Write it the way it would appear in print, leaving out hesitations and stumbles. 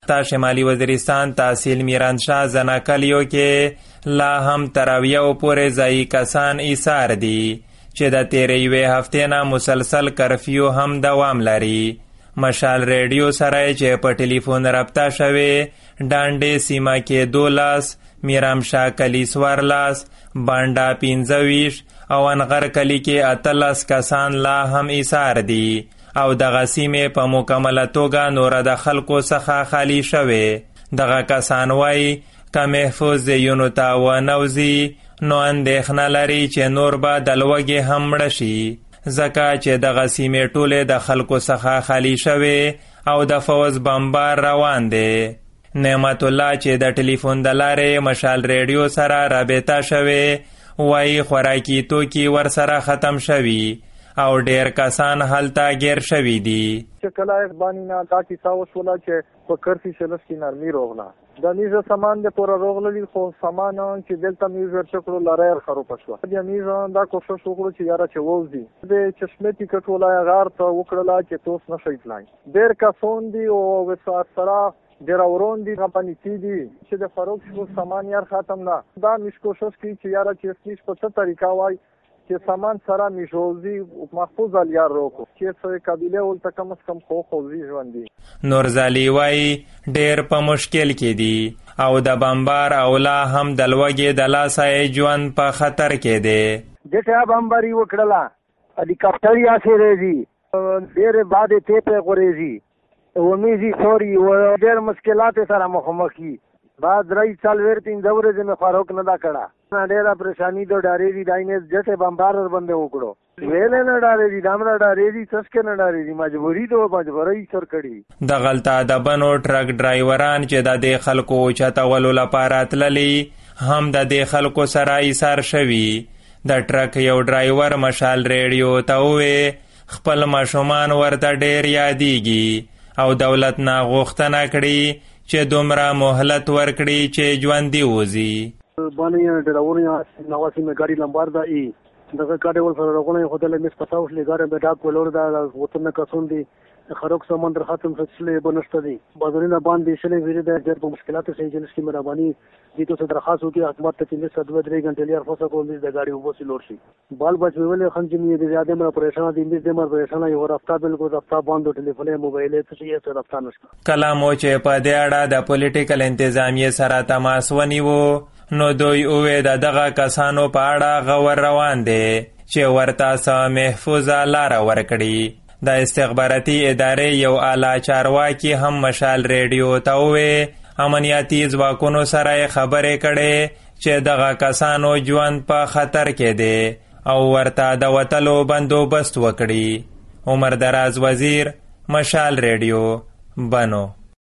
تا شمالي وزیرستان تحصیل میرانشاه زناکلیو کې لا هم تر 70 پورې ځایي کسان ایثار دي چې د تیرې یوې هفتې نه مسلسل کرفیو هم دوام لري. مشال ریډیو سره چې په ټلیفون رابطه شوې ډانډې سیمه کې 12، میرامشاه کلی 14، بانډا 25 او انغر کلی کې 18 کسان لا هم ایثار دي او دغه سیمې په مکمله توګه نوره د خلکو څخه خالی شوې. دغه کسان وایي که محفوظ ځایونو ته ونوځي نو اندېښنه لري چې نور به د لوږې هم مړه شي، ځکه چې دغه سیمې ټولې د خلکو څخه خالی شوې او د فوز بمبار روان دی. نعمت الله چې د ټلیفون د لارې مشال ریډیو سره رابطه شوې وایي خوراکي توکي ورسره ختم شوي او ډیر کسان هلته گیر شوي دي. چې کله باندې نه دا کیسه وشوله چې په کرفي شلس کې نرمي روغله د میزه سامان د پوره روغللی خو سامان چې دلته میز ورچکړو لاره خراب شو. د میزه دا کوشش وکړو چې یاره چې ووځي د چشمه ټیکټ ولای غار ته وکړلا چې توس نشي تلای. ډیر کسان دي او وسات سره ډیر اورون دي غپنی دي چې د فروخت شو سامان یار ختم نه. دا مش کوشش کوي چې یاره چې اسلیش په څه طریقه وای چې سامان سره میشوزي محفوظ الیار روکو چې څه قبیله ولته کم از کم خو خوځي ژوند دي. نورزالي وای ډیر په مشکل کې دي او د بمبار او لا هم د لوږې د لاسه ژوند په خطر کې دی. دغه بمباري وکړه هلیکاپټر یا سره ډیر بعد ته په غوريزي ومیزي سوري و ډیر مشکلات سره مخامخي بعد رئیس سالویر 3 ورځې مې فاروق نه دا کړه ډیره پریشانی د ډارې دي داینه جته بمبار باندې وکړو ویل نه ډارې دي دامره ډارې دي څسکه نه ډارې دي مجبوري سر کړي. د غلطه د بنو ټرک ډرایوران چې د دې خلکو چتولو لپاره تللی هم د دې خلکو سره ایثار شوي. د ټرک یو ډرایور مشال ریډیو ته ووی خپل ماشومان ورته ډیر یادیږي او دولت نه غوښتنه کړي چې دومره مهلت ورکړي چې ژوندي وځي. باندې ډراورونه نواسی مې ګاډي لمبار دا ای دغه ګاډي ول سره راغله خو دلته مې پتاوش لګاره به ډاک ولور دا وطن کسون دي خروق سمندر ختم څه بنشته دي بازارونه باندې شلې ویری د ډېر په مشکلاتو سره جلس کې مهرباني دي ته درخواست وکړي حکومت ته چې لسه 2-3 غنټې لري فوسه کوم دي د ګاډي وبو سي لور شي بال بچ ویل خنجمې دي زیاده مر پریشان دي دې مر پریشان یو رافتا بالکل رافتا باندې ټلیفون موبایل ته یې سره رافتا نشته. کلامو چې په دې اړه د پولیټیکل انتظامیه سره تماس ونیو نو دوی اوې دغه کسانو په اړه غور روان دي چې ورته سم محفوظه لار ورکړي. د استخباراتي ادارې یو اعلی چارواکي هم مشال ریډیو ته ووی امنیتي ځواکونو سره خبرې کړې چې دغه کسانو ژوند په خطر کې دی او ورته د وتلو بندوبست وکړي. عمر دراز وزیر، مشال ریډیو، بنو.